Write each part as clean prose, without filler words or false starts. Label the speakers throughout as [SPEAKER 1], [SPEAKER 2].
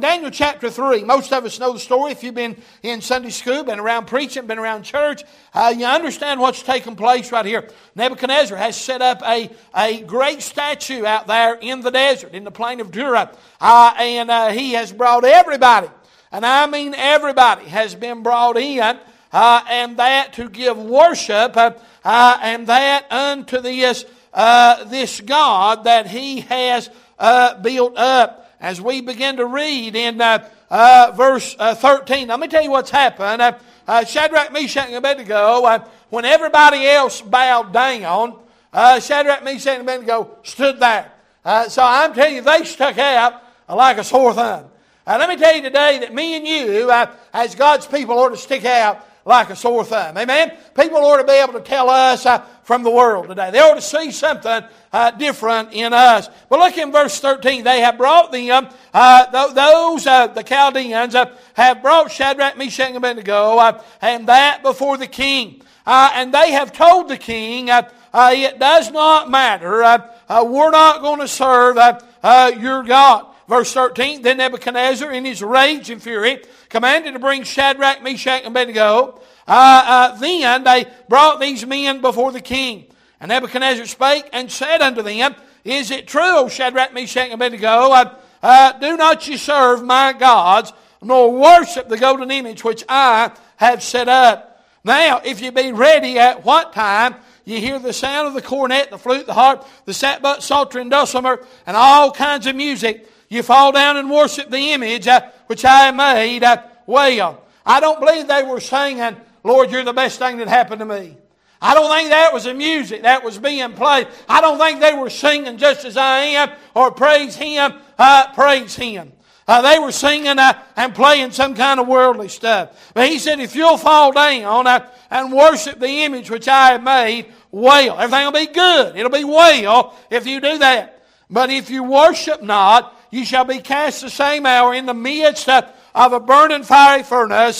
[SPEAKER 1] Daniel chapter 3, most of us know the story. If you've been in Sunday school, been around preaching, been around church, you understand what's taking place right here. Nebuchadnezzar has set up a great statue out there in the desert, in the plain of Dura. And he has brought everybody, and I mean everybody, has been brought in, and that to give worship, and that unto this God that he has built up. As we begin to read in verse 13, let me tell you what's happened. Shadrach, Meshach, and Abednego, when everybody else bowed down, Shadrach, Meshach, and Abednego stood there. So I'm telling you, they stuck out like a sore thumb. Let me tell you today that me and you, as God's people, ought to stick out like a sore thumb. Amen? People ought to be able to tell us from the world today. They ought to see something different in us. But look in verse 13. They have brought them, the Chaldeans, have brought Shadrach, Meshach, and Abednego, and that before the king. And they have told the king, it does not matter. We're not going to serve your God. Verse 13, then Nebuchadnezzar, in his rage and fury, commanded to bring Shadrach, Meshach, and Abednego. Then they brought these men before the king. And Nebuchadnezzar spake and said unto them, Is it true, O Shadrach, Meshach, and Abednego, do not ye serve my gods, nor worship the golden image which I have set up? Now, if ye be ready at what time ye hear the sound of the cornet, the flute, the harp, the sackbut, psaltery, and dulcimer, and all kinds of music, you fall down and worship the image which I have made. Well, I don't believe they were singing, Lord, you're the best thing that happened to me. I don't think that was the music that was being played. I don't think they were singing just as I am, or praise Him, praise Him. They were singing and playing some kind of worldly stuff. But he said, if you'll fall down and worship the image which I have made, well, everything will be good. It'll be well if you do that. But if you worship not, you shall be cast the same hour in the midst of a burning fiery furnace.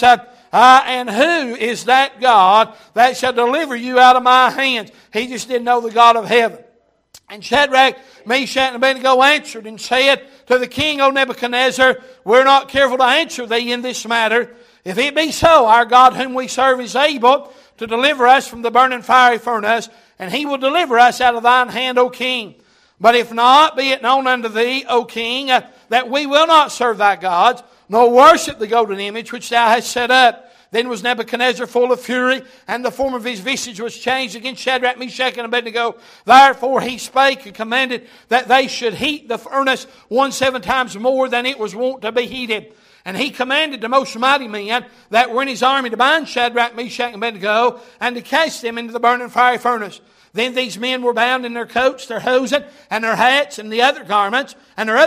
[SPEAKER 1] And who is that God that shall deliver you out of my hands? He just didn't know the God of heaven. And Shadrach, Meshach, and Abednego answered and said to the king, O Nebuchadnezzar, we're not careful to answer thee in this matter. If it be so, our God whom we serve is able to deliver us from the burning fiery furnace, and He will deliver us out of thine hand, O king. But if not, be it known unto thee, O king, that we will not serve thy gods, nor worship the golden image which thou hast set up. Then was Nebuchadnezzar full of fury, and the form of his visage was changed against Shadrach, Meshach, and Abednego. Therefore he spake and commanded that they should heat the furnace 17 times more than it was wont to be heated. And he commanded the most mighty men that were in his army to bind Shadrach, Meshach, and Abednego, and to cast them into the burning fiery furnace. Then these men were bound in their coats, their hosen, and their hats, and their other garments,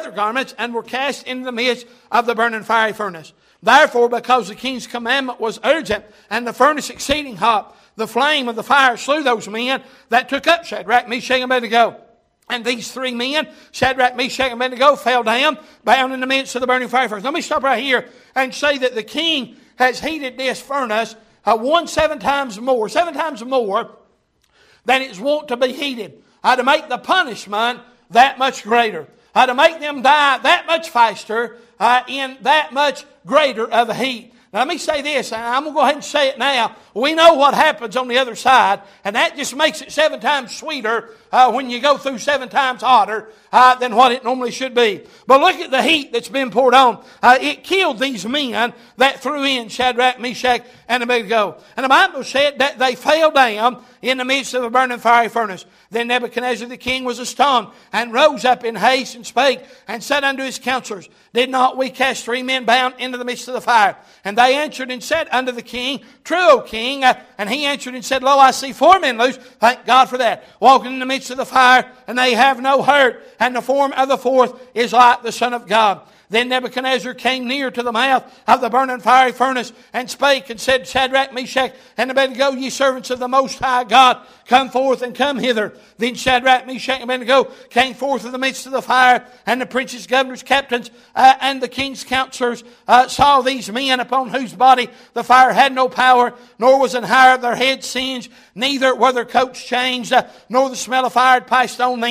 [SPEAKER 1] and were cast into the midst of the burning fiery furnace. Therefore, because the king's commandment was urgent, and the furnace exceeding hot, the flame of the fire slew those men that took up Shadrach, Meshach, and Abednego. And these three men, Shadrach, Meshach, and Abednego, fell down, bound in the midst of the burning fire furnace. Let me stop right here and say that the king has heated this furnace 7 times more than it's wont to be heated, to make the punishment that much greater, to make them die that much faster, in that much greater of a heat. Now let me say this, and I'm going to go ahead and say it now. We know what happens on the other side, and that just makes it 7 times sweeter when you go through 7 times hotter than what it normally should be. But look at the heat that's been poured on. It killed these men that threw in Shadrach, Meshach, and Abednego. And the Bible said that they fell down in the midst of a burning fiery furnace. Then Nebuchadnezzar the king was astonished, and rose up in haste, and spake, and said unto his counselors, Did not we cast 3 men bound into the midst of the fire? And they answered and said unto the king, True, O king. And he answered and said, Lo, I see 4 men loose, thank God for that, walking in the midst of the fire, and they have no hurt, and the form of the 4th is like the Son of God. Then Nebuchadnezzar came near to the mouth of the burning fiery furnace, and spake and said, Shadrach, Meshach, and Abednego, ye servants of the Most High God, come forth and come hither. Then Shadrach, Meshach, and Abednego came forth of the midst of the fire, and the princes, governors, captains, and the king's counselors saw these men, upon whose body the fire had no power, nor was an hair of their head singed, neither were their coats changed, nor the smell of fire had passed on them.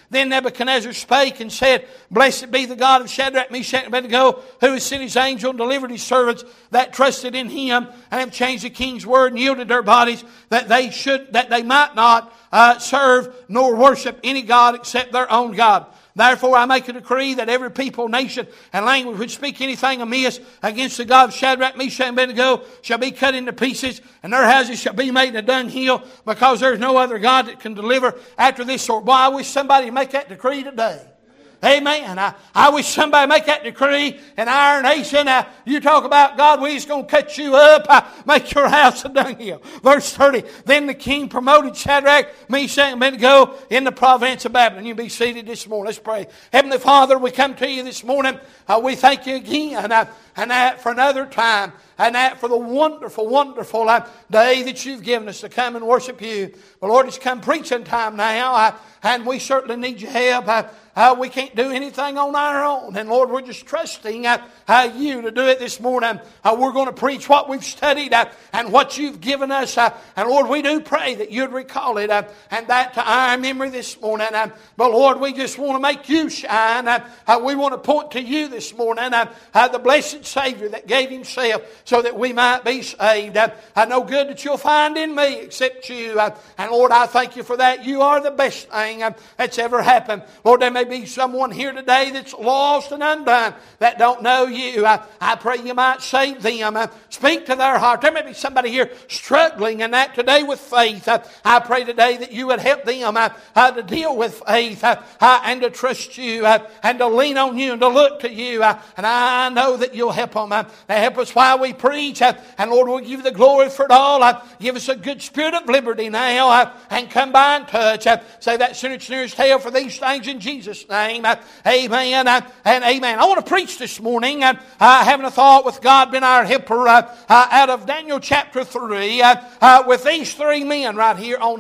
[SPEAKER 1] Then Nebuchadnezzar spake and said, Blessed be the God of Shadrach, Meshach, and Abednego, who has sent his angel and delivered his servants that trusted in him, and have changed the king's word and yielded their bodies, that they might not serve nor worship any god except their own God. Therefore I make a decree that every people, nation, and language which speak anything amiss against the God of Shadrach, Meshach, and Abednego shall be cut into pieces, and their houses shall be made a dunghill, because there is no other God that can deliver after this sort. Boy, I wish somebody would make that decree today. Amen. I wish somebody would make that decree in our nation. You talk about God, we're just going to cut you up, make your house a dunghill. Verse 30. Then the king promoted Shadrach, Meshach, and Abednego in the province of Babylon. You be seated this morning. Let's pray. Heavenly Father, we come to you this morning. We thank you again and for another time. And for the wonderful, wonderful day that you've given us to come and worship you. But Lord, it's come preaching time now. And we certainly need your help. We can't do anything on our own. And Lord, we're just trusting you to do it this morning. We're going to preach what we've studied and what you've given us. And Lord, we do pray that you'd recall it and that to our memory this morning. But Lord, we just want to make you shine. We want to point to you this morning, the blessed Savior that gave himself so that we might be saved. No good that you'll find in me except you. And Lord, I thank you for that. You are the best thing that's ever happened. Lord, there may be someone here today that's lost and undone that don't know you. I pray you might save them. Speak to their heart. There may be somebody here struggling in that today with faith. I pray today that you would help them to deal with faith and to trust you and to lean on you and to look to you. And I know that you'll help them. Help us while we preach. And Lord, we'll give you the glory for it all. Give us a good spirit of liberty now and come by and touch. Say that sinner's tale for these things in Jesus' name. Amen and amen. I want to preach this morning, having a thought with God been our helper, out of Daniel chapter 3, with these three men right here on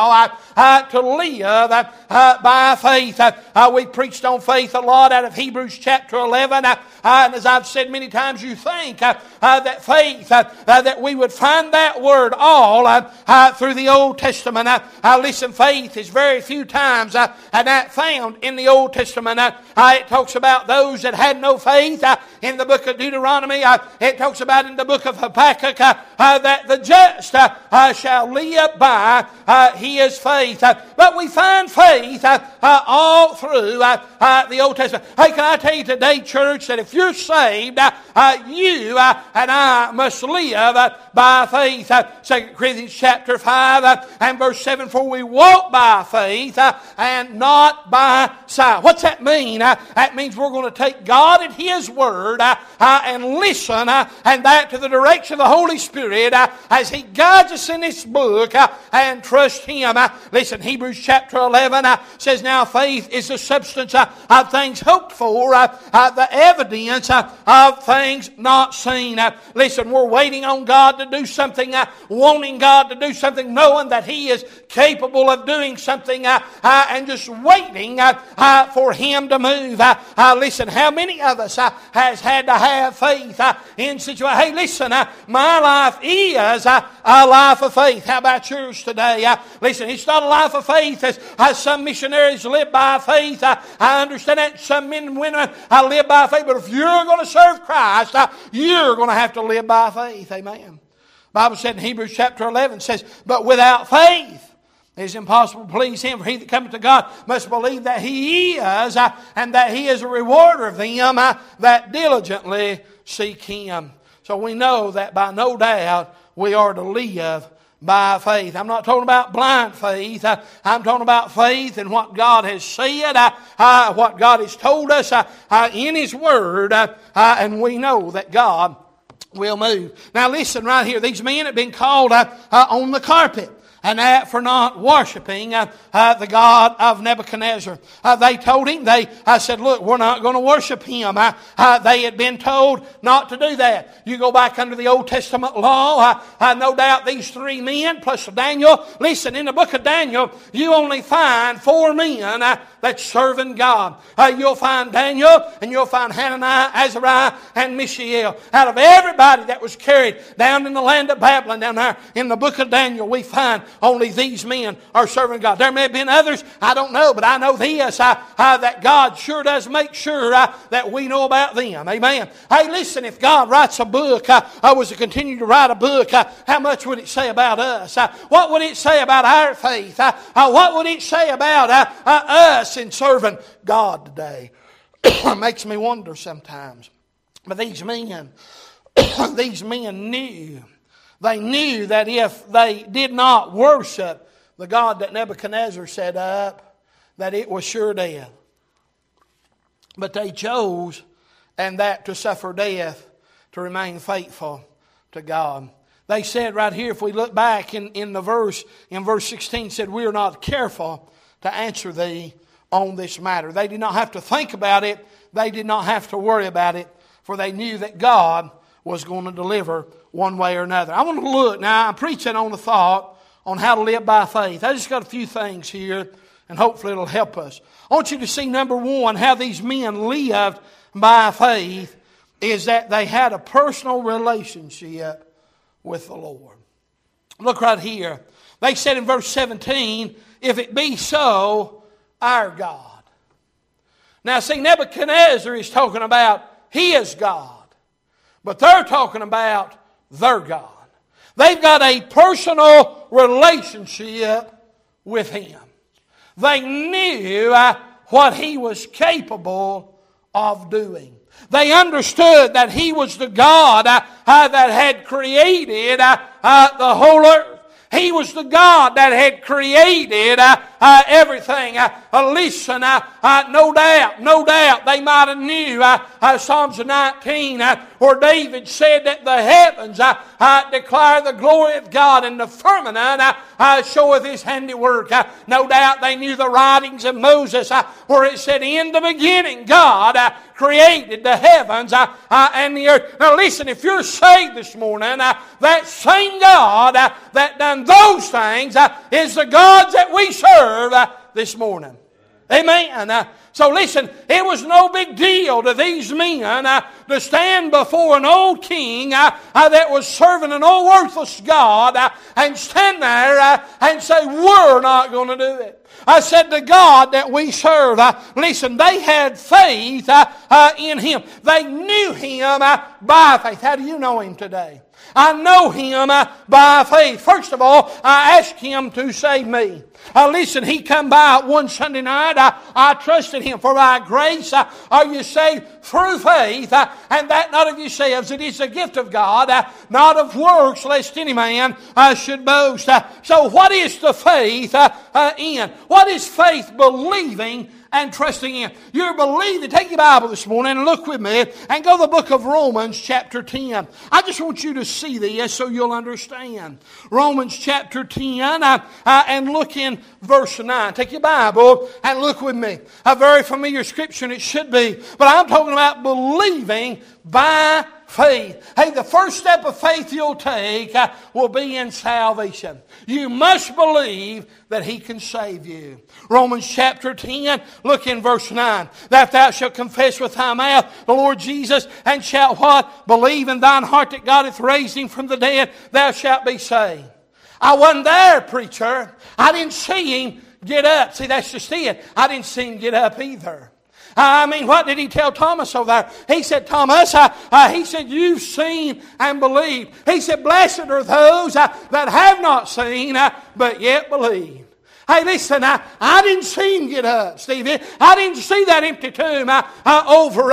[SPEAKER 1] how to live by faith. We preached on faith a lot out of Hebrews chapter 11. And as I've said many times, you think that faith, that we would find that word all through the Old Testament. Listen, faith is very few times that found in the Old Testament. It talks about those that had no faith in the book of Deuteronomy. It talks about in the book of Habakkuk that the just shall live by his faith. But we find faith all through the Old Testament. Hey, can I tell you today, church, that if you're saved, you and I must live by faith. 2 Corinthians chapter 5 and verse 7, for we walk by faith and not by sight. What's that mean? That means we're going to take God at His Word and listen and that to the direction of the Holy Spirit as He guides us in this book and trust Him. Listen, Hebrews chapter 11 says, now faith is the substance of things hoped for, the evidence of things not seen. Listen, we're waiting on God to do something, wanting God to do something, knowing that He is capable of doing something, and just waiting for Him to move. Listen, how many of us has had to have faith in situations? Hey, listen, my life is a life of faith. How about yours today? Listen, it's not a life of faith as some missionaries live by faith. I understand that some men and women live by faith, but if you're going to serve Christ, you're going to have to live by faith. Amen. The Bible said in Hebrews chapter 11 says, but without faith it is impossible to please Him, for he that cometh to God must believe that He is, and that He is a rewarder of them that diligently seek Him. So we know that by no doubt we are to live by faith. I'm not talking about blind faith. I'm talking about faith in what God has said, what God has told us in His Word, and we know that God will move. Now listen right here. These men have been called on the carpet. And that for not worshiping the God of Nebuchadnezzar. They told him, they said, look, we're not going to worship him. They had been told not to do that. You go back under the Old Testament law, no doubt these three men plus Daniel. Listen, in the book of Daniel, you only find 4 men that's serving God. You'll find Daniel, and you'll find Hananiah, Azariah, and Mishael. Out of everybody that was carried down in the land of Babylon, down there in the book of Daniel, we find only these men are serving God. There may have been others, I don't know, but I know this, that God sure does make sure that we know about them. Amen. Hey, listen, if God writes a book, was to continue to write a book, how much would it say about us? What would it say about our faith? What would it say about us in serving God today? It makes me wonder sometimes. But these men knew. They knew that if they did not worship the God that Nebuchadnezzar set up, that it was sure death. But they chose, and that to suffer death, to remain faithful to God. They said right here, if we look back in verse 16, said, we are not careful to answer thee on this matter. They did not have to think about it. They did not have to worry about it, for they knew that God was going to deliver one way or another. I want to look, now I'm preaching on the thought on how to live by faith. I just got a few things here, and hopefully it'll help us. I want you to see, number one, how these men lived by faith is that they had a personal relationship with the Lord. Look right here. They said in verse 17, if it be so, our God. Now see, Nebuchadnezzar is talking about his God, but they're talking about their God. They've got a personal relationship with Him. They knew what He was capable of doing. They understood that He was the God that had created the whole earth. He was the God that had created everything. Listen, no doubt, they might have knew Psalms 19 where David said that the heavens declare the glory of God and the firmament showeth His handiwork. No doubt they knew the writings of Moses where it said, in the beginning God created the heavens and the earth. Now listen, if you're saved this morning, that same God that done those things is the God that we serve this morning. Amen. So listen, it was no big deal to these men to stand before an old king that was serving an old worthless God and stand there and say, we're not going to do it. I said, the God that we serve, listen, they had faith in Him. They knew Him by faith. How do you know Him today? I know Him by faith. First of all, I asked Him to save me. Listen, He come by one Sunday night. I trusted Him. For by grace are you saved through faith, and that not of yourselves. It is a gift of God, not of works, lest any man should boast. So what is the faith in? What is faith believing and trusting in? You're believing. Take your Bible this morning and look with me and go to the book of Romans chapter 10. I just want you to see this so you'll understand. Romans chapter 10 and look in verse 9. Take your Bible and look with me. A very familiar scripture, and it should be. But I'm talking about believing by faith. Hey, the first step of faith you'll take will be in salvation. You must believe that He can save you. Romans chapter 10, look in verse 9. That thou shalt confess with thy mouth the Lord Jesus, and shalt what? Believe in thine heart that God hath raised Him from the dead, thou shalt be saved. I wasn't there, preacher. I didn't see Him get up. See, that's just it. I didn't see Him get up either. I mean, what did He tell Thomas over there? He said, Thomas, He said, you've seen and believed. He said, blessed are those that have not seen, but yet believe. Hey, listen, I didn't see Him get up, Stevie. I didn't see that empty tomb over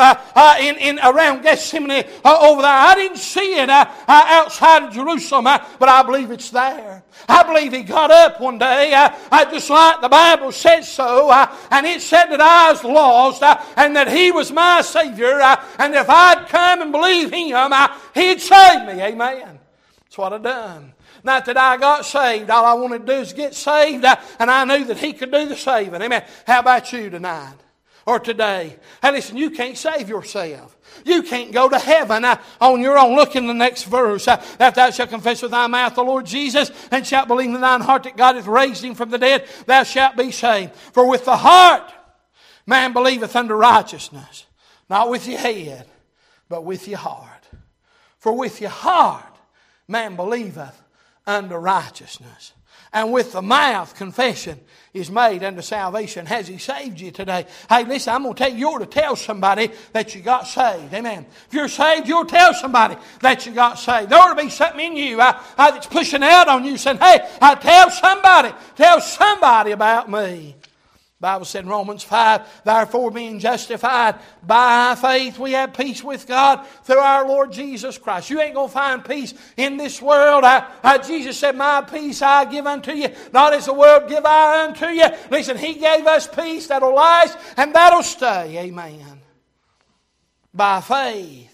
[SPEAKER 1] in around Gethsemane over there. I didn't see it outside of Jerusalem, but I believe it's there. I believe He got up one day, just like the Bible says so, and it said that I was lost, and that He was my Savior, and if I'd come and believe Him, He'd save me. Amen. That's what I done. Not that I got saved. All I wanted to do is get saved, and I knew that He could do the saving. Amen. How about you tonight or today? Hey, listen, you can't save yourself. You can't go to heaven on your own. Look in the next verse. That thou shalt confess with thy mouth the Lord Jesus, and shalt believe in thine heart that God hath raised Him from the dead, thou shalt be saved. For with the heart man believeth unto righteousness, not with your head, but with your heart. For with your heart man believeth unto righteousness. And with the mouth confession is made unto salvation. Has He saved you today? Hey, listen, I'm going to tell you, you ought to tell somebody that you got saved. Amen. If you're saved, you'll tell somebody that you got saved. There ought to be something in you that's pushing out on you, saying, hey, tell somebody about me. The Bible said in Romans 5, therefore being justified by faith, we have peace with God through our Lord Jesus Christ. You ain't going to find peace in this world. Jesus said, my peace I give unto you, not as the world give I unto you. Listen, He gave us peace that'll last and that'll stay. Amen. By faith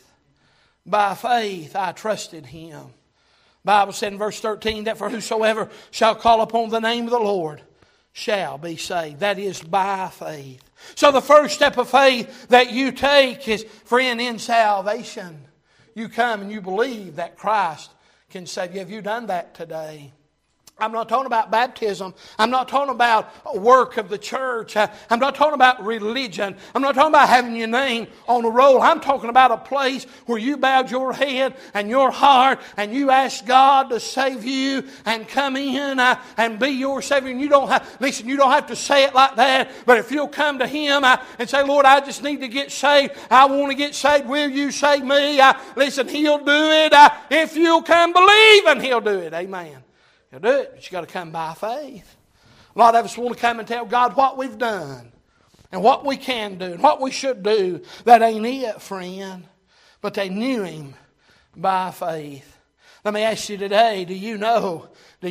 [SPEAKER 1] I trusted Him. The Bible said in verse 13 that for whosoever shall call upon the name of the Lord shall be saved. That is by faith. So the first step of faith that you take is, friend, in salvation. You come and you believe that Christ can save you. Have you done that today? I'm not talking about baptism. I'm not talking about a work of the church. I'm not talking about religion. I'm not talking about having your name on a roll. I'm talking about a place where you bowed your head and your heart and you asked God to save you and come in and be your Savior. And you don't have to say it like that. But if you'll come to Him and say, Lord, I just need to get saved. I want to get saved. Will you save me? Listen, He'll do it. If you'll come believing, He'll do it. Amen. He'll do it, but you got to come by faith. A lot of us want to come and tell God what we've done and what we can do and what we should do. That ain't it, friend. But they knew Him by faith. Let me ask you today, do you know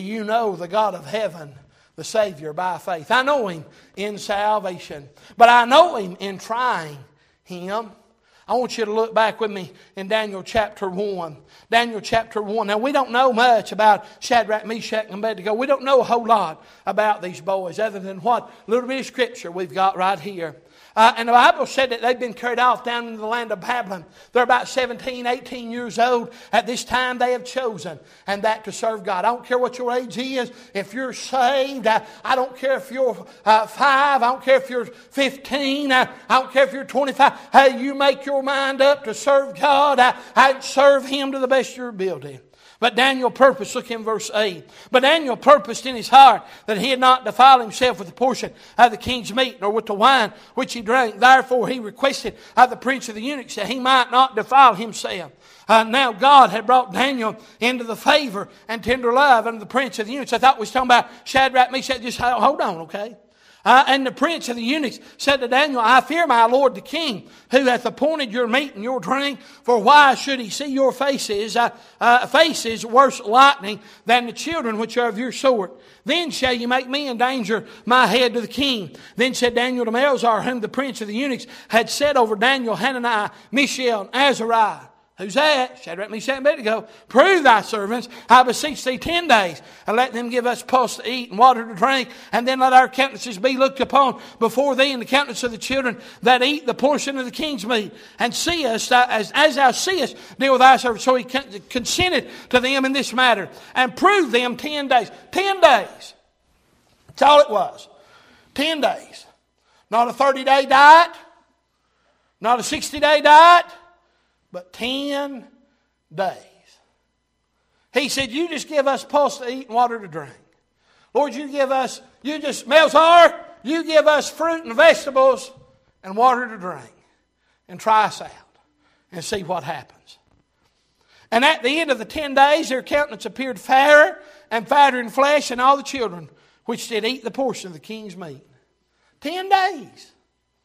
[SPEAKER 1] the God of heaven, the Savior, by faith? I know Him in salvation, but I know Him in trying Him. I want you to look back with me in Daniel chapter 1. Daniel chapter 1. Now, we don't know much about Shadrach, Meshach, and Abednego. We don't know a whole lot about these boys other than what little bit of scripture we've got right here. And the Bible said that they've been carried off down into the land of Babylon. They're about 17, 18 years old. At this time they have chosen, and that to serve God. I don't care what your age is. If you're saved, I don't care if you're 5. I don't care if you're 15. I don't care if you're 25. Hey, you make your mind up to serve God. And serve Him to the best of your ability. But Daniel purposed, look in verse 8. But Daniel purposed in his heart that he had not defiled himself with the portion of the king's meat, nor with the wine which he drank. Therefore he requested of the prince of the eunuchs that he might not defile himself. Now God had brought Daniel into the favor and tender love under the prince of the eunuchs. I thought we was talking about Shadrach, Meshach. Just hold on, okay? And the prince of the eunuchs said to Daniel, I fear my lord the king, who hath appointed your meat and your drink. For why should he see your faces worse lightning than the children which are of your sort? Then shall you make me endanger my head to the king. Then said Daniel to Melzar, whom the prince of the eunuchs had set over Daniel, Hananiah, Mishael, and Azariah. Who's that? Shadrach, Meshach, and Abednego. Prove thy servants, I beseech thee, 10 days, and let them give us pulse to eat and water to drink, and then let our countenances be looked upon before thee, and the countenance of the children that eat the portion of the king's meat, and see us as thou seest deal with thy servants. So he consented to them in this matter, and proved them 10 days. 10 days. That's all it was. 10 days. Not a 30-day diet, not a 60-day diet, but 10 days. He said, you just give us pulse to eat and water to drink. Lord, Melzar, you give us fruit and vegetables and water to drink. And try us out and see what happens. And at the end of the 10 days, their countenance appeared fairer and fatter in flesh, and all the children which did eat the portion of the king's meat. 10 days.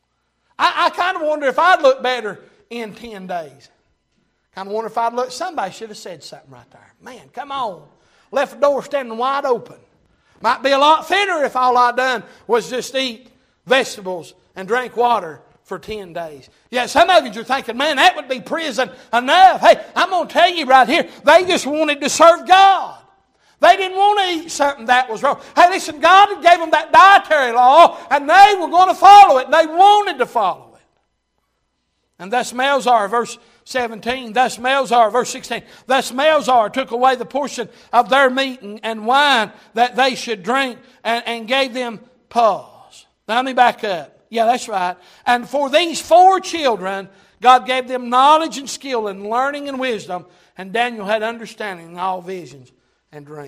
[SPEAKER 1] I kind of wonder if I'd look better in 10 days. Kind of wonder if I'd look. Somebody should have said something right there. Man, come on. Left the door standing wide open. Might be a lot thinner if all I'd done was just eat vegetables and drink water for 10 days. Yeah, some of you are thinking, man, that would be prison enough. Hey, I'm going to tell you right here, they just wanted to serve God. They didn't want to eat something that was wrong. Hey, listen, God gave them that dietary law, and they were going to follow it, and they wanted to follow it. And thus Melzar, verse 17, verse 16, thus Melzar took away the portion of their meat and wine that they should drink and gave them pause. Now let me back up. Yeah, that's right. And for these 4 children, God gave them knowledge and skill and learning and wisdom, and Daniel had understanding in all visions and dreams.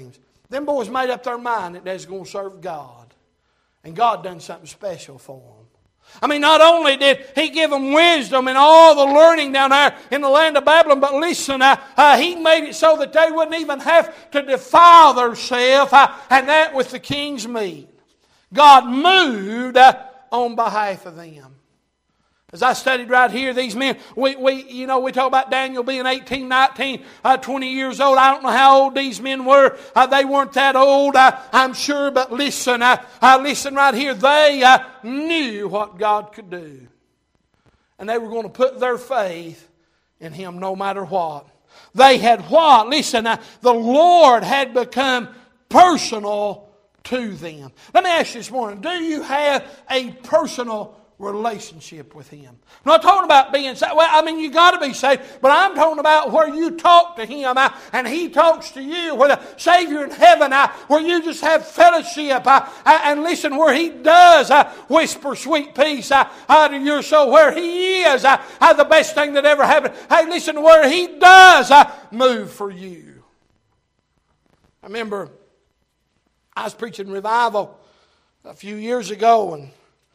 [SPEAKER 1] Them boys made up their mind that they was going to serve God. And God done something special for them. I mean, not only did He give them wisdom and all the learning down there in the land of Babylon, but listen, He made it so that they wouldn't even have to defile themselves, and that with the king's meat. God moved on behalf of them. As I studied right here, these men, we talk about Daniel being 18, 19, 20 years old. I don't know how old these men were. They weren't that old, I'm sure. But listen, listen right here. They knew what God could do. And they were going to put their faith in Him no matter what. They had what? Listen, the Lord had become personal to them. Let me ask you this morning, do you have a personal relationship with Him? I'm not talking about being saved. Well, I mean, you got to be saved, but I'm talking about where you talk to Him and He talks to you, where the Savior in heaven, where you just have fellowship, and listen, where He does whisper sweet peace to your soul, where He is the best thing that ever happened. Hey, listen, where He does move for you. I remember I was preaching revival a few years ago, and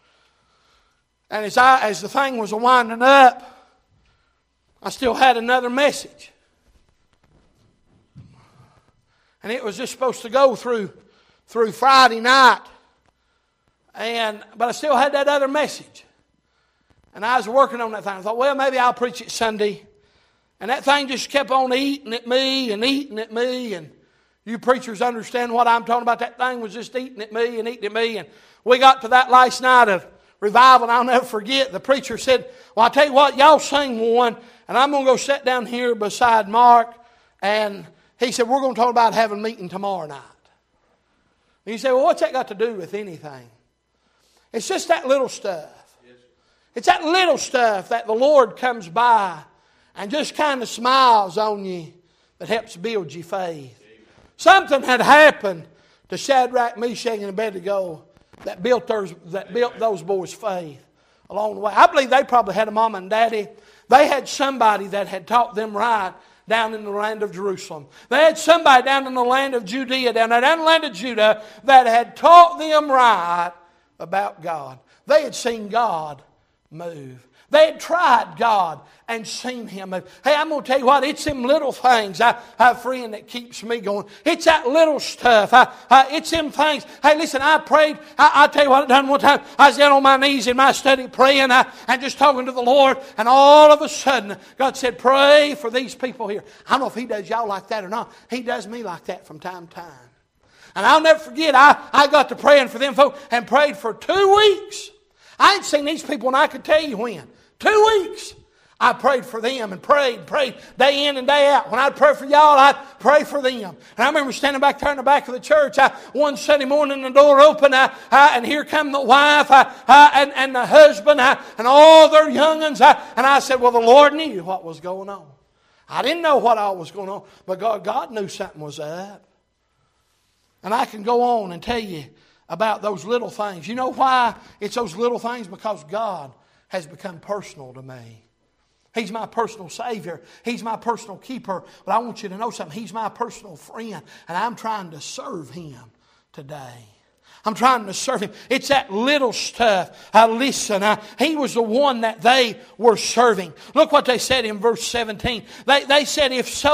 [SPEAKER 1] as the thing was winding up, I still had another message. And it was just supposed to go through Friday night. But I still had that other message. And I was working on that thing. I thought, well, maybe I'll preach it Sunday. And that thing just kept on eating at me. And you preachers understand what I'm talking about. That thing was just eating at me. And we got to that last night of revival, and I'll never forget, the preacher said, well, I'll tell you what, y'all sing one, and I'm going to go sit down here beside Mark, and he said, we're going to talk about having a meeting tomorrow night. And you say, well, what's that got to do with anything? It's just that little stuff. It's that little stuff that the Lord comes by and just kind of smiles on you that helps build your faith. Something had happened to Shadrach, Meshach, and Abednego that built those boys' faith along the way. I believe they probably had a mom and daddy. They had somebody that had taught them right down in the land of Jerusalem. They had somebody down in the land of Judea, down in the land of Judah, that had taught them right about God. They had seen God move. They had tried God and seen Him move. Hey, I'm going to tell you what, it's them little things, friend, that keeps me going. It's that little stuff. It's them things. Hey, listen, I prayed. I'll tell you what I done one time. I was down on my knees in my study praying and just talking to the Lord. And all of a sudden, God said, pray for these people here. I don't know if He does y'all like that or not. He does me like that from time to time. And I'll never forget, I got to praying for them folks and prayed for 2 weeks. I ain't seen these people and I could tell you when. 2 weeks. I prayed for them and prayed day in and day out. When I'd pray for y'all, I'd pray for them. And I remember standing back there in the back of the church one Sunday morning, the door opened, and here come the wife and the husband and all their young'uns. And I said, well, the Lord knew what was going on. I didn't know what all was going on, but God knew something was up. And I can go on and tell you about those little things. You know why it's those little things? Because God has become personal to me. He's my personal Savior. He's my personal keeper. But I want you to know something. He's my personal friend. And I'm trying to serve Him today. I'm trying to serve Him. It's that little stuff. Listen, He was the one that they were serving. Look what they said in verse 17. They said,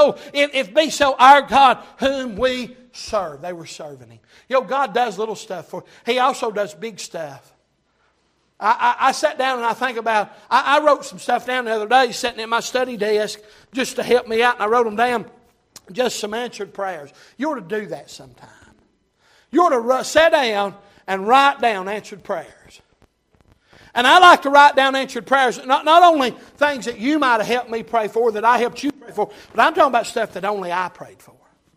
[SPEAKER 1] if be so our God whom we serve. They were serving Him. You know, God does little stuff for He also does big stuff. I sat down and I think about, I wrote some stuff down the other day sitting at my study desk just to help me out, and I wrote them down, just some answered prayers. You ought to do that sometime. You ought to sit down and write down answered prayers. And I like to write down answered prayers, not only things that you might have helped me pray for, that I helped you pray for, but I'm talking about stuff that only I prayed for.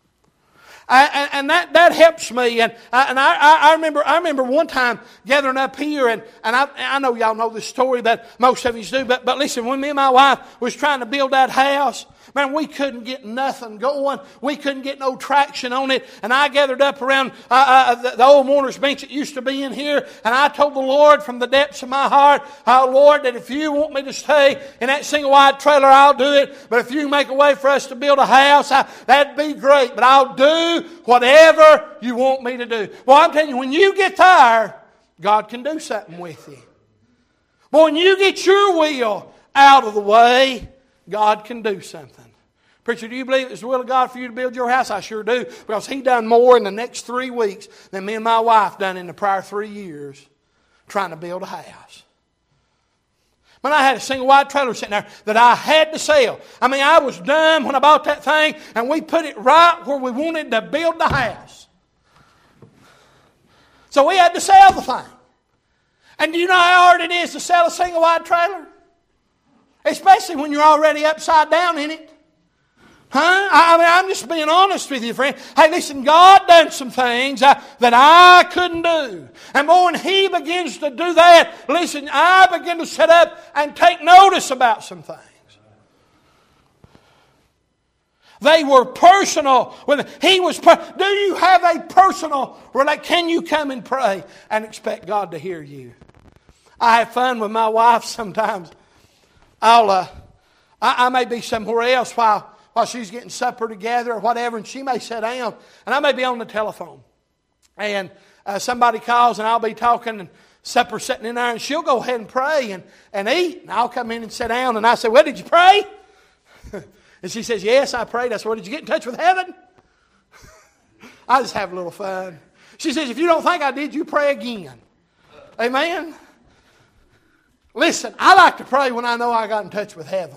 [SPEAKER 1] And that helps me. And I remember one time gathering up here, and I know y'all know this story, but most of you do. But listen, when me and my wife was trying to build that house, man, we couldn't get nothing going. We couldn't get no traction on it. And I gathered up around the old mourner's bench that used to be in here. And I told the Lord from the depths of my heart, Lord, that if you want me to stay in that single wide trailer, I'll do it. But if you make a way for us to build a house, that'd be great. But I'll do do whatever you want me to do. Well, I'm telling you, when you get there, God can do something with you. But when you get your will out of the way, God can do something. Preacher, do you believe it's the will of God for you to build your house? I sure do. Because He done more in the next 3 weeks than me and my wife done in the prior 3 years trying to build a house. But I had a single wide trailer sitting there that I had to sell. I mean, I was dumb when I bought that thing, and we put it right where we wanted to build the house. So we had to sell the thing. And do you know how hard it is to sell a single wide trailer? Especially when you're already upside down in it. Huh? I mean, I'm just being honest with you, friend. Hey, listen, God done some things that I couldn't do. And boy, when He begins to do that, listen, I begin to sit up and take notice about some things. They were personal. He was. Do you have a personal relationship? Can you come and pray and expect God to hear you? I have fun with my wife sometimes. I may be somewhere else while she's getting supper together or whatever, and she may sit down, and I may be on the telephone. And somebody calls, and I'll be talking, and supper sitting in there, and she'll go ahead and pray and eat. And I'll come in and sit down, and I say, well, did you pray? And she says, yes, I prayed. I said, well, did you get in touch with heaven? I just have a little fun. She says, if you don't think I did, you pray again. Amen? Listen, I like to pray when I know I got in touch with heaven.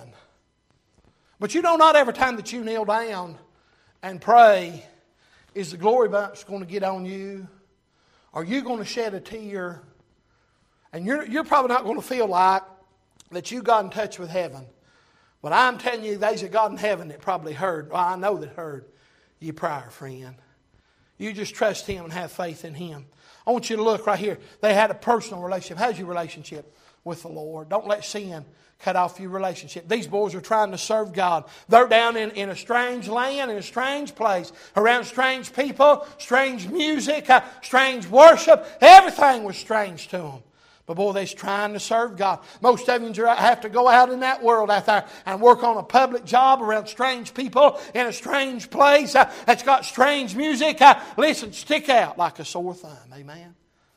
[SPEAKER 1] But you know, not every time that you kneel down and pray is the glory box going to get on you. Are you going to shed a tear? And you're probably not going to feel like that you got in touch with heaven. But I'm telling you, there's a God in heaven that probably heard. Well, I know that heard your prayer, friend. You just trust Him and have faith in Him. I want you to look right here. They had a personal relationship. How's your relationship with the Lord? Don't let sin cut off your relationship. These boys are trying to serve God. They're down in a strange land, in a strange place, around strange people, strange music, strange worship. Everything was strange to them. But boy, they're trying to serve God. Most of you have to go out in that world out there and work on a public job around strange people in a strange place that's got strange music. Listen, stick out like a sore thumb. Amen.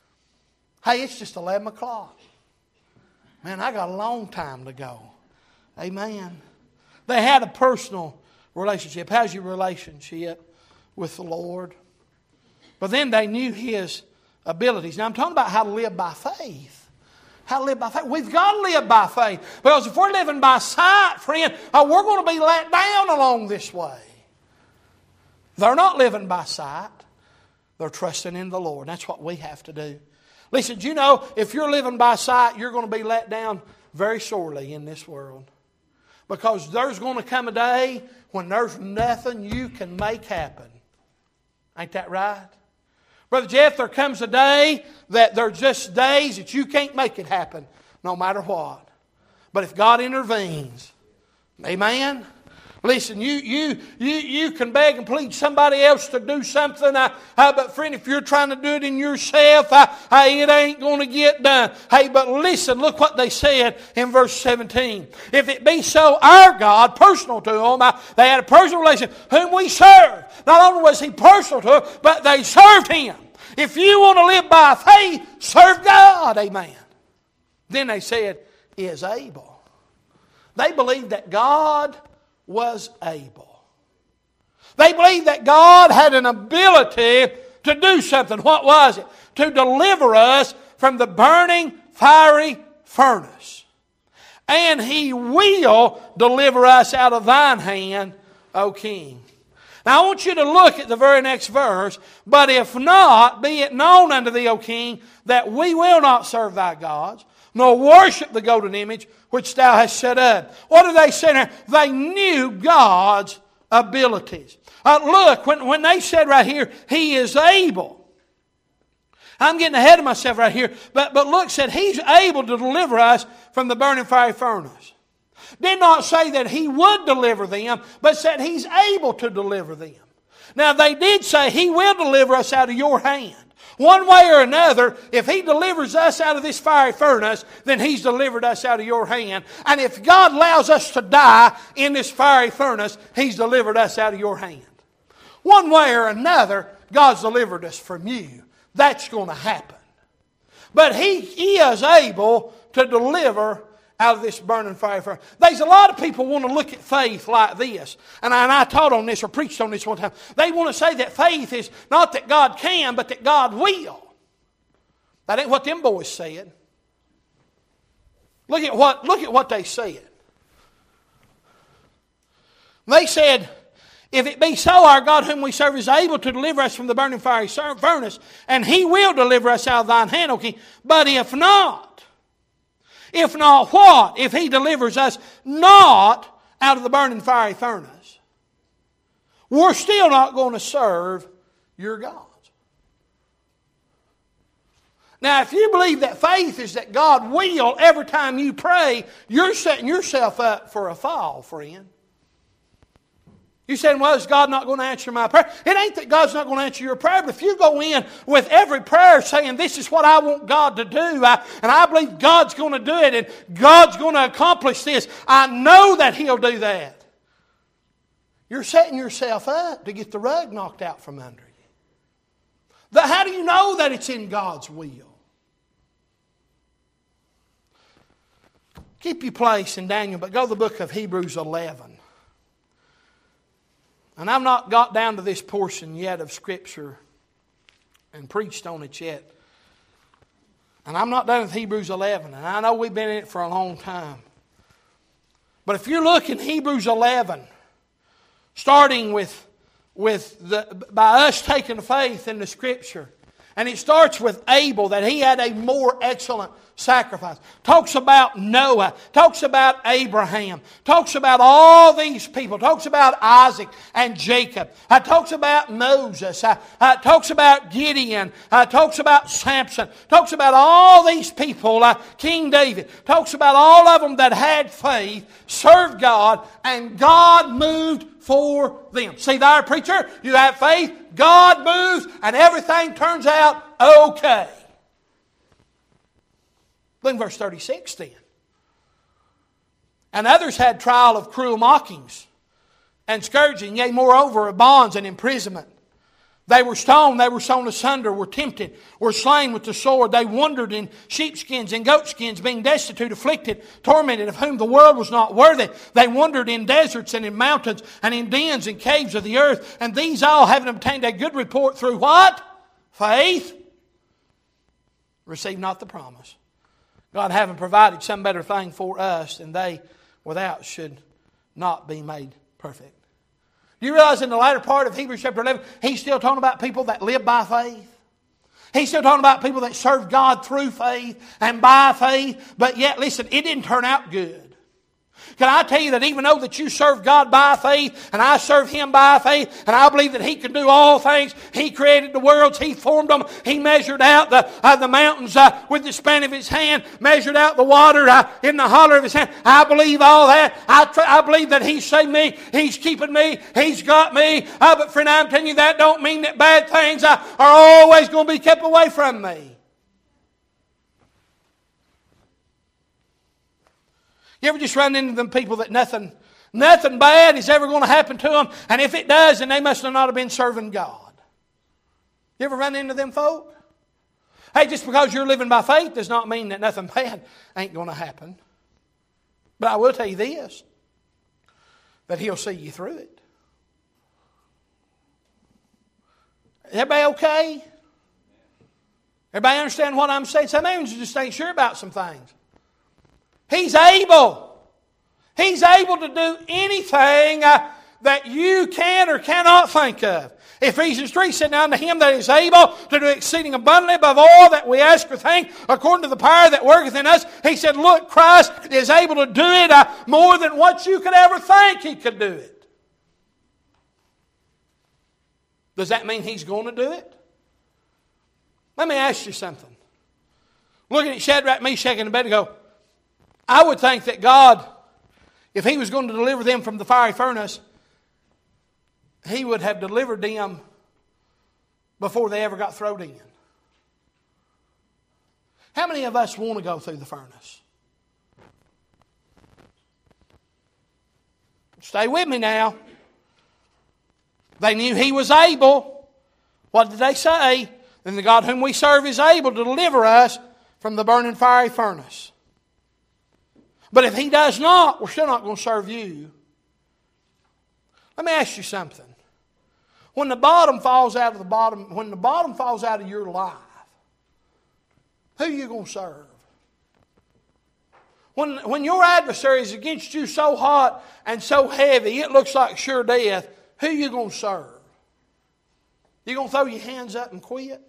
[SPEAKER 1] Hey, it's just 11 o'clock. Man, I got a long time to go. Amen. They had a personal relationship. How's your relationship with the Lord? But then they knew His abilities. Now I'm talking about how to live by faith. How to live by faith. We've got to live by faith. Because if we're living by sight, friend, we're going to be let down along this way. They're not living by sight. They're trusting in the Lord. That's what we have to do. Listen, do you know, if you're living by sight, you're going to be let down very sorely in this world. Because there's going to come a day when there's nothing you can make happen. Ain't that right? Brother Jeff, there comes a day that there's just days that you can't make it happen, no matter what. But if God intervenes, amen? Listen, you can beg and plead somebody else to do something. But friend, if you're trying to do it in yourself, it ain't going to get done. Hey, but listen, look what they said in verse 17. If it be so, our God, personal to them, they had a personal relationship, whom we serve. Not only was He personal to them, but they served Him. If you want to live by faith, serve God. Amen. Then they said, is able. They believed that God was able. They believed that God had an ability to do something. What was it? To deliver us from the burning fiery furnace. And He will deliver us out of thine hand, O King. Now I want you to look at the very next verse. But if not, be it known unto thee, O King, that we will not serve thy gods, nor worship the golden image which thou hast set up. What do they say now? They knew God's abilities. Look, when they said right here, He is able. I'm getting ahead of myself right here. But look, said He's able to deliver us from the burning fiery furnace. Did not say that He would deliver them, but said He's able to deliver them. Now they did say He will deliver us out of your hand. One way or another, if He delivers us out of this fiery furnace, then He's delivered us out of your hand. And if God allows us to die in this fiery furnace, He's delivered us out of your hand. One way or another, God's delivered us from you. That's going to happen. But He is able to deliver out of this burning fire furnace. There's a lot of people want to look at faith like this. And I taught on this or preached on this one time. They want to say that faith is not that God can, but that God will. That ain't what them boys said. Look at what they said. They said, if it be so, our God whom we serve is able to deliver us from the burning fiery furnace, and He will deliver us out of thine hand, O King. But if not what? If He delivers us not out of the burning fiery furnace, we're still not going to serve your gods. Now, if you believe that faith is that God will every time you pray, you're setting yourself up for a fall, friend. You're saying, well, is God not going to answer my prayer? It ain't that God's not going to answer your prayer, but if you go in with every prayer saying, this is what I want God to do, and I believe God's going to do it, and God's going to accomplish this, I know that He'll do that. You're setting yourself up to get the rug knocked out from under you. How do you know that it's in God's will? Keep your place in Daniel, but go to the book of Hebrews 11. And I've not got down to this portion yet of Scripture and preached on it yet. And I'm not done with Hebrews 11. And I know we've been in it for a long time. But if you look in Hebrews 11, starting by us taking faith in the Scripture, and it starts with Abel, that he had a more excellent sacrifice. Talks about Noah. Talks about Abraham. Talks about all these people. Talks about Isaac and Jacob. Talks about Moses. Talks about Gideon. Talks about Samson. Talks about all these people. King David. Talks about all of them that had faith, served God, and God moved for them. See there, preacher? You have faith, God moves, and everything turns out okay. Look in verse 36 then. And others had trial of cruel mockings and scourging, yea, moreover, of bonds and imprisonment. They were stoned, they were sawn asunder, were tempted, were slain with the sword. They wandered in sheepskins and goatskins, being destitute, afflicted, tormented, of whom the world was not worthy. They wandered in deserts and in mountains and in dens and caves of the earth. And these all, having obtained a good report through what? Faith. Receive not the promise. God having provided some better thing for us, and they without should not be made perfect. Do you realize in the latter part of Hebrews chapter 11, he's still talking about people that live by faith? He's still talking about people that serve God through faith and by faith. But yet, listen, it didn't turn out good. Can I tell you that even though that you serve God by faith and I serve Him by faith, and I believe that He can do all things, He created the worlds, He formed them, He measured out the mountains with the span of His hand, measured out the water in the hollow of His hand. I believe all that. I believe that He saved me, He's keeping me, He's got me. But friend, I'm telling you, that don't mean that bad things are always going to be kept away from me. You ever just run into them people that nothing bad is ever going to happen to them, and if it does, then they must not have been serving God? You ever run into them folk? Hey, just because you're living by faith does not mean that nothing bad ain't going to happen. But I will tell you this, that He'll see you through it. Everybody okay? Everybody understand what I'm saying? Some of you just ain't sure about some things. He's able. He's able to do anything that you can or cannot think of. Ephesians 3 said, now unto Him that is able to do exceeding abundantly above all that we ask or think, according to the power that worketh in us. He said, look, Christ is able to do it more than what you could ever think He could do it. Does that mean He's going to do it? Let me ask you something. Looking at Shadrach, Meshach, and Abednego, I would think that God, if He was going to deliver them from the fiery furnace, He would have delivered them before they ever got thrown in. How many of us want to go through the furnace? Stay with me now. They knew He was able. What did they say? Then the God whom we serve is able to deliver us from the burning fiery furnace. But if He does not, we're still not going to serve you. Let me ask you something. When the bottom falls out of your life, who are you going to serve? When your adversary is against you so hot and so heavy, it looks like sure death, who are you going to serve? You going to throw your hands up and quit?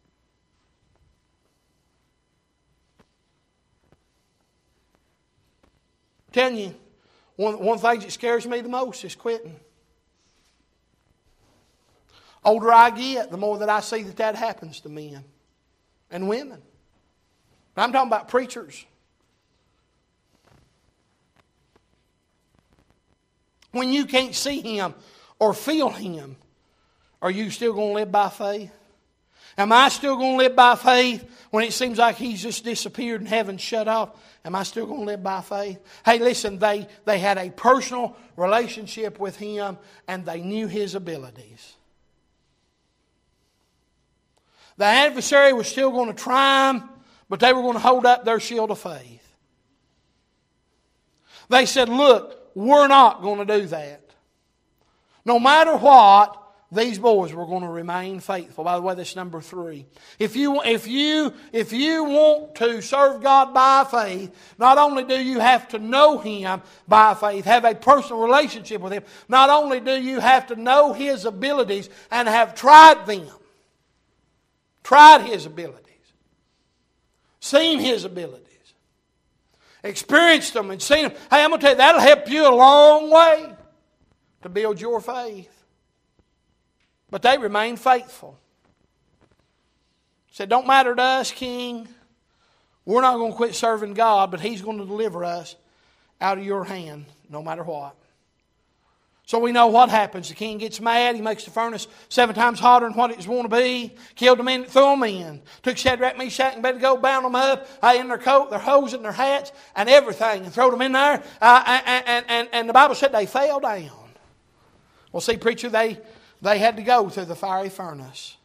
[SPEAKER 1] I'm telling you, one thing that scares me the most is quitting. Older I get, the more that I see that happens to men and women. But I'm talking about preachers. When you can't see Him or feel Him, are you still going to live by faith? Am I still going to live by faith when it seems like He's just disappeared and heaven's shut off? Am I still going to live by faith? Hey, listen, they had a personal relationship with Him and they knew His abilities. The adversary was still going to try them, but they were going to hold up their shield of faith. They said, look, we're not going to do that. No matter what, these boys were going to remain faithful. By the way, that's number 3. If you want to serve God by faith, not only do you have to know Him by faith, have a personal relationship with Him, not only do you have to know His abilities and have tried them, tried His abilities, seen His abilities, experienced them and seen them. Hey, I'm going to tell you, that'll help you a long way to build your faith. But they remained faithful. Said, don't matter to us, King. We're not going to quit serving God, but He's going to deliver us out of your hand, no matter what. So we know what happens. The king gets mad. He makes the furnace 7 times hotter than what it was going to be. Killed the men that threw them in. Took Shadrach, Meshach, and Abednego, bound them up in their coat, their hose, and their hats, and everything, and threw them in there. And the Bible said they fell down. Well, see, preacher, they had to go through the fiery furnace.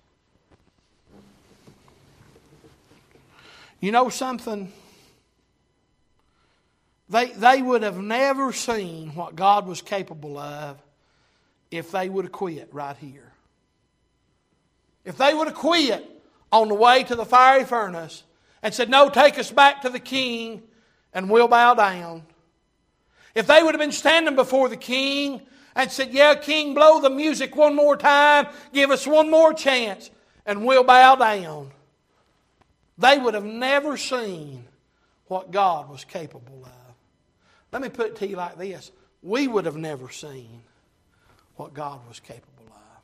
[SPEAKER 1] You know something? They would have never seen what God was capable of if they would have quit right here. If they would have quit on the way to the fiery furnace and said, no, take us back to the king and we'll bow down. If they would have been standing before the king and said, yeah, king, blow the music one more time, give us one more chance, and we'll bow down, they would have never seen what God was capable of. Let me put it to you like this. We would have never seen what God was capable of.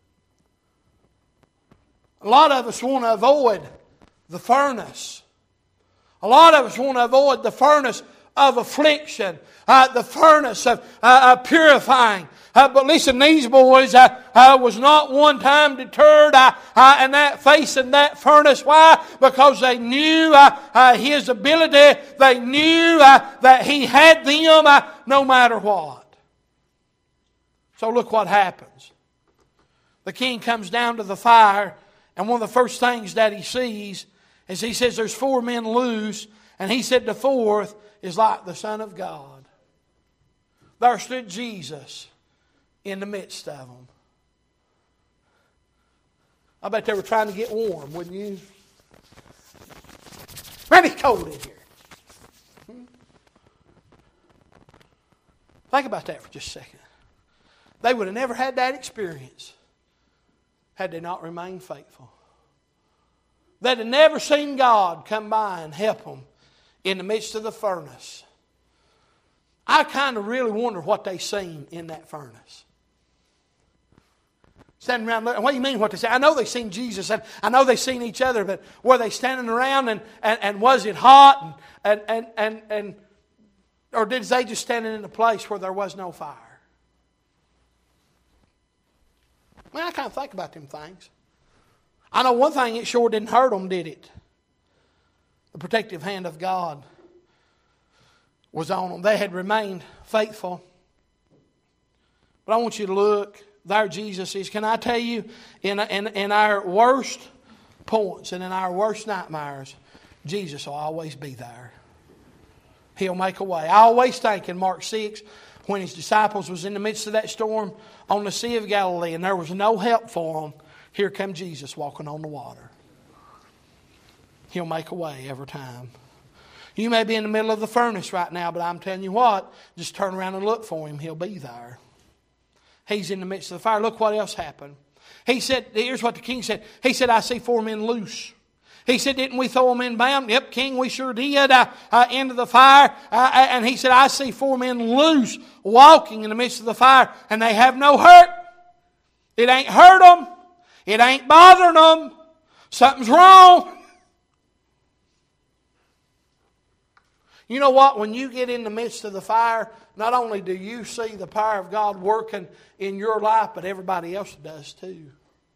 [SPEAKER 1] A lot of us want to avoid the furnace. A lot of us want to avoid the furnace of affliction, the furnace of purifying. But listen, these boys was not one time deterred and that facing that furnace. Why? Because they knew His ability. They knew that He had them no matter what. So look what happens. The king comes down to the fire, and one of the first things that he sees is he says there's 4 men loose, and he said the 4th is like the Son of God. There stood Jesus in the midst of them. I bet they were trying to get warm, wouldn't you? Pretty cold in here. Think about that for just a second. They would have never had that experience had they not remained faithful. They'd have never seen God come by and help them in the midst of the furnace. I kind of really wonder what they seen in that furnace. Standing around looking. What do you mean what they say? I know they seen Jesus and I know they seen each other, but were they standing around and was it hot and or did they just standing in a place where there was no fire? I mean, I kind of think about them things. I know one thing, it sure didn't hurt them, did it? The protective hand of God was on them. They had remained faithful. But I want you to look there Jesus is. Can I tell you, in our worst points and in our worst nightmares, Jesus will always be there. He'll make a way. I always think in Mark 6, when His disciples was in the midst of that storm on the Sea of Galilee and there was no help for them, here come Jesus walking on the water. He'll make a way every time. You may be in the middle of the furnace right now, but I'm telling you what, just turn around and look for Him. He'll be there. He's in the midst of the fire. Look what else happened. He said, here's what the king said. He said, I see 4 men loose. He said, didn't we throw them in bound? Yep, king, we sure did. Into the fire. And he said, I see 4 men loose walking in the midst of the fire, and they have no hurt. It ain't hurt them. It ain't bothering them. Something's wrong. You know what? When you get in the midst of the fire, not only do you see the power of God working in your life, but everybody else does too.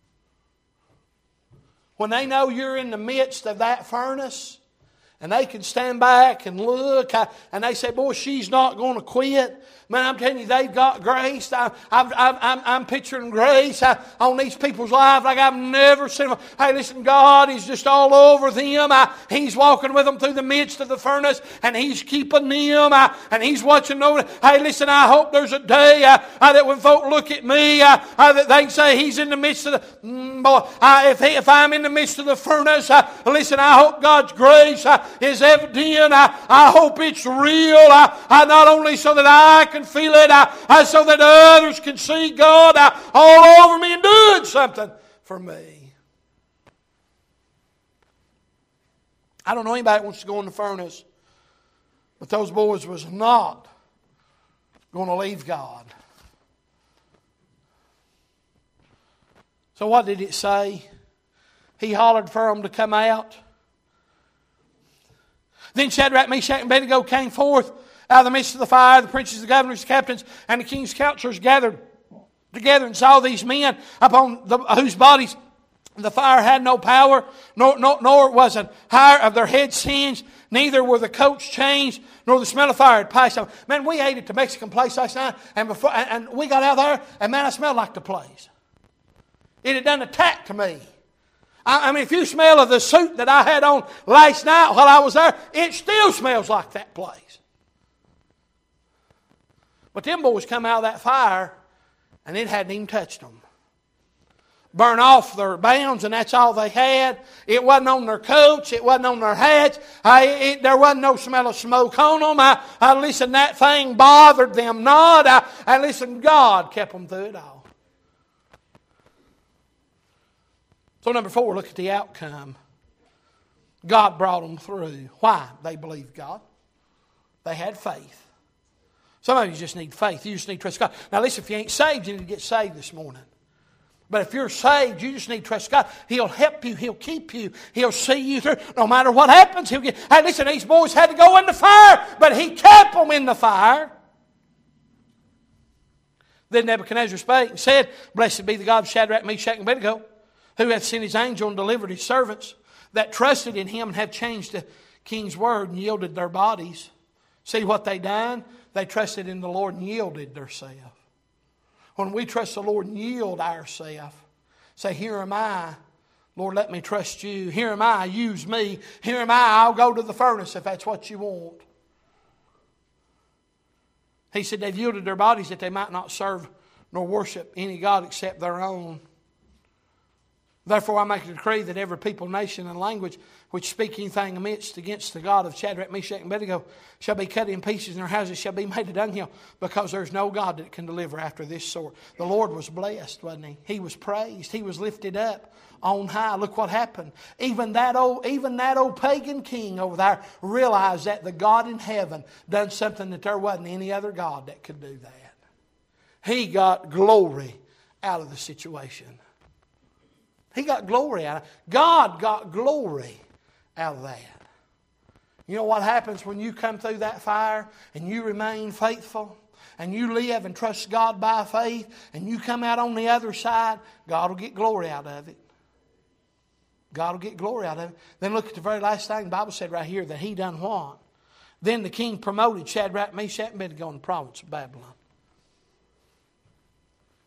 [SPEAKER 1] When they know you're in the midst of that furnace, and they can stand back and look, and they say, boy, she's not going to quit. Man, I'm telling you, they've got grace. I'm picturing grace on these people's lives like I've never seen them. Hey, listen, God is just all over them. He's walking with them through the midst of the furnace, and He's keeping them, and He's watching over them. Hey, listen, I hope there's a day that when folk look at me, that they can say He's in the midst of the... boy, if I'm in the midst of the furnace, listen, I hope God's grace is evident. I hope it's real. Not only so that I can feel it, so that others can see God all over me and doing something for me. I don't know anybody that wants to go in the furnace, but those boys was not going to leave God. So what did it say? He hollered for them to come out. Then Shadrach, Meshach, and Abednego came forth out of the midst of the fire. The princes, the governors, the captains, and the king's counselors gathered together and saw these men upon whose bodies the fire had no power, nor was an hair of their heads singed, neither were the coats changed, nor the smell of fire had passed on. Man, we ate at the Mexican place last night, and we got out there, and man, I smelled like the place. It had done attack to me. I mean, if you smell of the suit that I had on last night while I was there, it still smells like that place. But them boys come out of that fire, and it hadn't even touched them. Burn off their bounds, and that's all they had. It wasn't on their coats. It wasn't on their hats. There wasn't no smell of smoke on them. Listen, that thing bothered them not. And listen, God kept them through it all. So number 4, look at the outcome. God brought them through. Why? They believed God. They had faith. Some of you just need faith. You just need to trust God. Now listen, if you ain't saved, you need to get saved this morning. But if you're saved, you just need to trust God. He'll help you. He'll keep you. He'll see you through. No matter what happens, He'll get... Hey, listen, these boys had to go in the fire, but He kept them in the fire. Then Nebuchadnezzar spake and said, Blessed be the God of Shadrach, Meshach, and Abednego, who hath sent His angel and delivered His servants that trusted in Him and have changed the king's word and yielded their bodies. See what they done? They trusted in the Lord and yielded theirself. When we trust the Lord and yield ourselves, say, here am I. Lord, let me trust you. Here am I. Use me. Here am I. I'll go to the furnace if that's what you want. He said they've yielded their bodies that they might not serve nor worship any God except their own. Therefore I make a decree that every people, nation, and language which speak anything against the God of Shadrach, Meshach, and Abednego shall be cut in pieces, and their houses shall be made a dunghill, because there's no God that can deliver after this sort. The Lord was blessed, wasn't He? He was praised. He was lifted up on high. Look what happened. Even that old pagan king over there realized that the God in heaven done something that there wasn't any other God that could do that. He got glory out of the situation. He got glory out of it. God got glory out of that. You know what happens when you come through that fire and you remain faithful and you live and trust God by faith and you come out on the other side? God will get glory out of it. God will get glory out of it. Then look at the very last thing the Bible said right here, that He done what? Then the king promoted Shadrach, Meshach, and Abednego in the province of Babylon.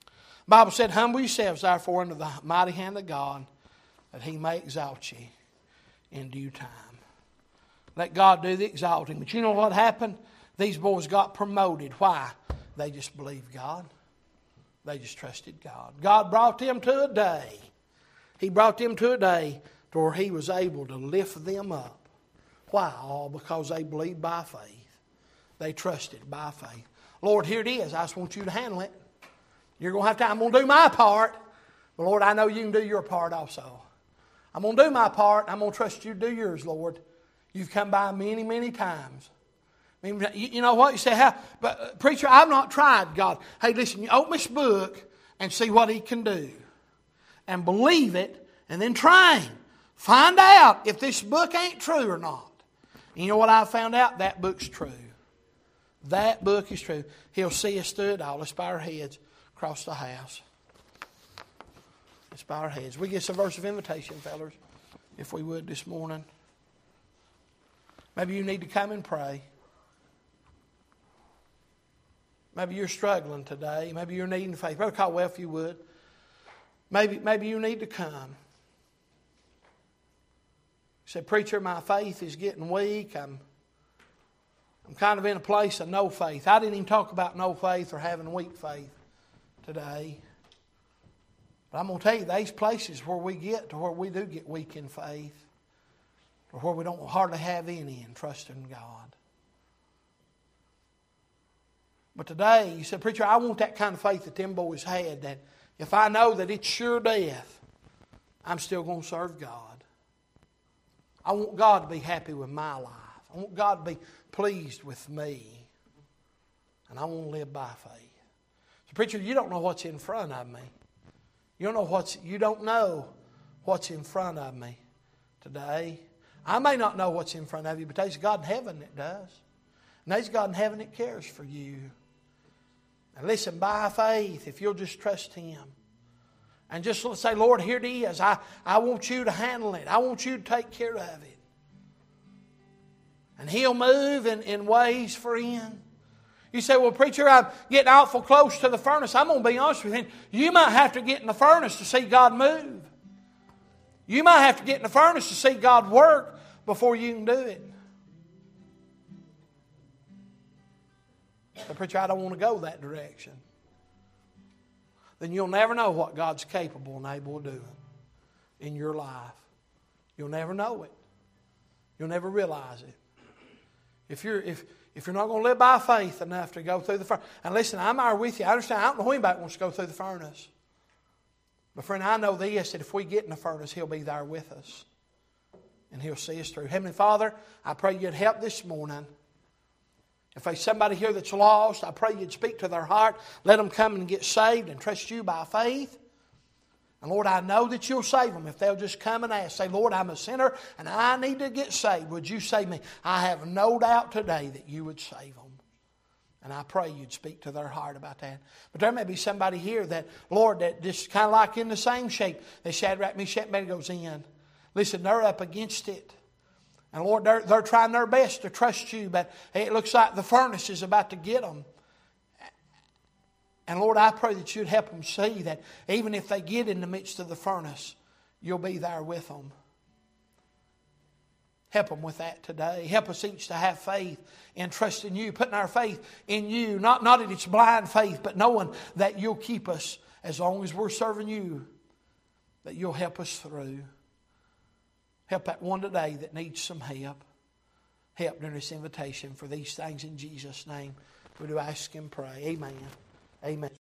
[SPEAKER 1] Bible said, humble yourselves therefore under the mighty hand of God, that He may exalt you in due time. Let God do the exalting. But you know what happened? These boys got promoted. Why? They just believed God. They just trusted God. God brought them to a day. He brought them to a day to where He was able to lift them up. Why? All because they believed by faith. They trusted by faith. Lord, here it is. I just want you to handle it. You're going to have to. I'm going to do my part. But Lord, I know you can do your part also. I'm going to do my part. I'm going to trust you to do yours, Lord. You've come by many, many times. I mean, you know what? You say, how? But preacher, I've not tried God. Hey, listen, you open this book and see what He can do. And believe it, and then try Him. Find out if this book ain't true or not. And you know what I found out? That book's true. That book is true. He'll see us through it all. Let's bow our heads across the house. Let's bow our heads. We get some verse of invitation, fellas, if we would this morning. Maybe you need to come and pray. Maybe you're struggling today. Maybe you're needing faith. Brother Caldwell, if you would. Maybe you need to come. You say, preacher, my faith is getting weak. I'm kind of in a place of no faith. I didn't even talk about no faith or having weak faith today. But I'm going to tell you, these places where we get to where we do get weak in faith, or where we don't hardly have any in trusting God. But today, you said, preacher, I want that kind of faith that them boys had, that if I know that it's sure death, I'm still going to serve God. I want God to be happy with my life. I want God to be pleased with me. And I want to live by faith. So, preacher, you don't know what's in front of me. You don't know what's in front of me today. I may not know what's in front of you, but there's God in heaven that does. And there's God in heaven that cares for you. And listen, by faith, if you'll just trust Him. And just say, Lord, here it is. I want you to handle it. I want you to take care of it. And He'll move in ways, friend. You say, well, preacher, I'm getting awful close to the furnace. I'm going to be honest with you. You might have to get in the furnace to see God move. You might have to get in the furnace to see God work before you can do it. So, preacher, I don't want to go that direction. Then you'll never know what God's capable and able of doing in your life. You'll never know it. You'll never realize it. If you're not going to live by faith enough to go through the furnace. And listen, I'm there with you. I understand. I don't know who anybody wants to go through the furnace. But friend, I know this, that if we get in the furnace, He'll be there with us. And He'll see us through. Heavenly Father, I pray You'd help this morning. If there's somebody here that's lost, I pray You'd speak to their heart. Let them come and get saved and trust You by faith. And Lord, I know that You'll save them if they'll just come and ask. Say, Lord, I'm a sinner and I need to get saved. Would You save me? I have no doubt today that You would save them. And I pray You'd speak to their heart about that. But there may be somebody here that, Lord, that just kind of like in the same shape that Shadrach, Meshach, and Abednego goes in. Listen, they're up against it. And Lord, they're trying their best to trust You, but it looks like the furnace is about to get them. And Lord, I pray that You'd help them see that even if they get in the midst of the furnace, You'll be there with them. Help them with that today. Help us each to have faith and trust in You, putting our faith in You. Not that it's blind faith, but knowing that You'll keep us as long as we're serving You, that You'll help us through. Help that one today that needs some help. Help during this invitation for these things in Jesus' name. We do ask and pray. Amen. Amen.